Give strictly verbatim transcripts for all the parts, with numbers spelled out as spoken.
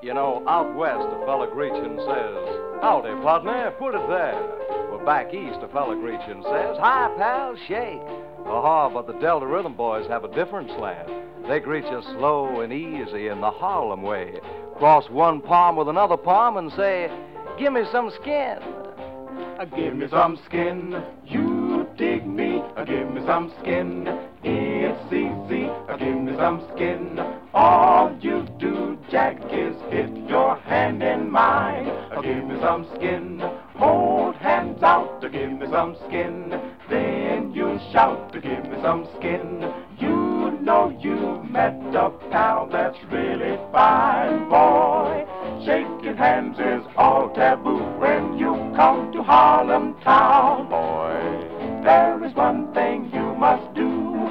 You know, out west, a fella greets you and says, howdy, partner, put it there. Well, back east, a fella greets you and says, hi, pal, shake. Aha, but the Delta Rhythm Boys have a different slant. They greet you slow and easy in the Harlem way. Cross one palm with another palm and say, give me some skin. Uh, give me some skin, you dig me. Uh, give me some skin, it's easy. Uh, give me some skin. All you do, Jack, is hit your hand in mine. Uh, give me some skin, hold hands out. Uh, give me some skin, then you shout. Uh, give me some skin. You know you met a pal that's really fine, boy. Shaking hands is all taboo when you come to Harlem town, boy. There is one thing you must do.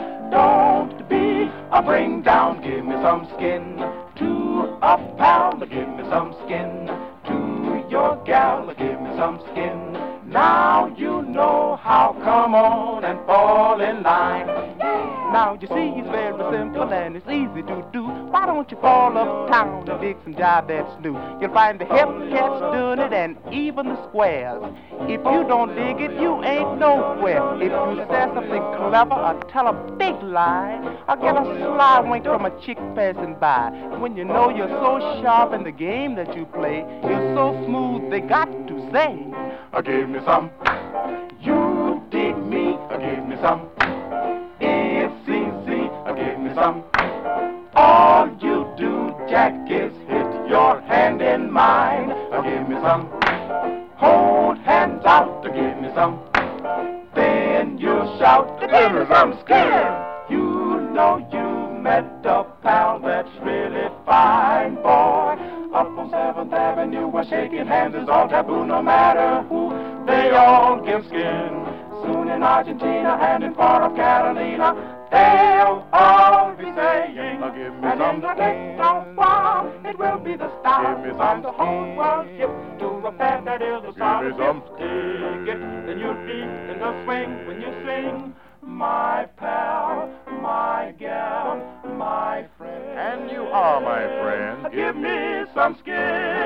Don't be a bring down. Give me some skin to a pal. Give me some skin to your gal. Give me some skin. Now you know how. Come on and fall in line. Now you see it's very simple and it's easy to do. Why don't you fall uptown and dig some jive that's new? You'll find the hip cats doing it and even the squares. If you don't dig it, you ain't nowhere. If you say something clever or tell a big lie, or get a sly wink from a chick passing by, when you know you're so sharp in the game that you play, you're so smooth they got to say, uh, give me some. You dig me. Uh, give me some. It's easy. Uh, give me some. All you do, Jack, is hit your hand in mine. Uh, give me some. Hold hands out. Uh, give me some. Then you shout. Uh, give me some skin. You know you met a pal that's really fine, boy. Up on seventh Avenue where shaking hands is all taboo, no matter who. They all give skin. Soon in Argentina and in far off Catalina, they'll all be saying, uh, give me and some in the next long while, it will be the style. Give me some of the whole world ship to a band that is a solid me some ship. Dig it, then you'll be in the swing when you sing. My pal, my gal, my friend. And you are my friend. Give me some skin.